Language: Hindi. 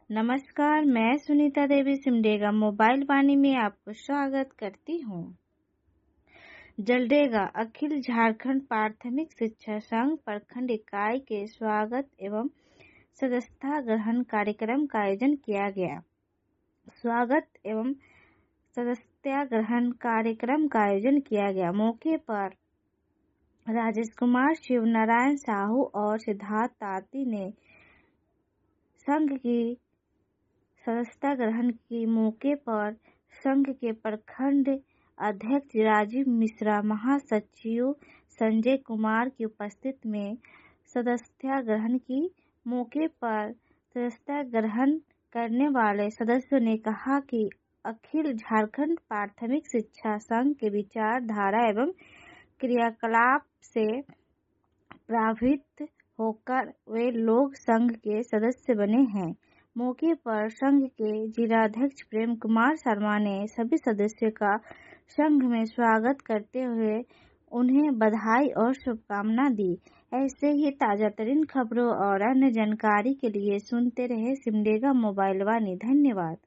नमस्कार, मैं सुनीता देवी सिमडेगा मोबाइल वाणी में आपको स्वागत करती हूँ। जलडेगा अखिल झारखंड प्राथमिक शिक्षा संघ प्रखंड इकाई के स्वागत एवं सदस्यता ग्रहण कार्यक्रम का आयोजन किया गया। स्वागत एवं सदस्यता ग्रहण कार्यक्रम का आयोजन किया गया। मौके पर राजेश कुमार, शिव नारायण साहू और सिद्धार्थ ताती ने संघ की सदस्यता ग्रहण के मौके पर संघ के प्रखंड अध्यक्ष राजीव मिश्रा, महासचिव संजय कुमार की उपस्थिति में सदस्यता ग्रहण की मौके पर सदस्यता ग्रहण करने वाले सदस्यों ने कहा कि अखिल झारखंड प्राथमिक शिक्षा संघ के विचारधारा एवं क्रियाकलाप से प्रभावित होकर वे लोग संघ के सदस्य बने हैं। मौके पर संघ के जिलाध्यक्ष प्रेम कुमार शर्मा ने सभी सदस्यों का संघ में स्वागत करते हुए उन्हें बधाई और शुभकामना दी। ऐसे ही ताजा तरीन खबरों और अन्य जानकारी के लिए सुनते रहे सिमडेगा मोबाइल वाणी। धन्यवाद।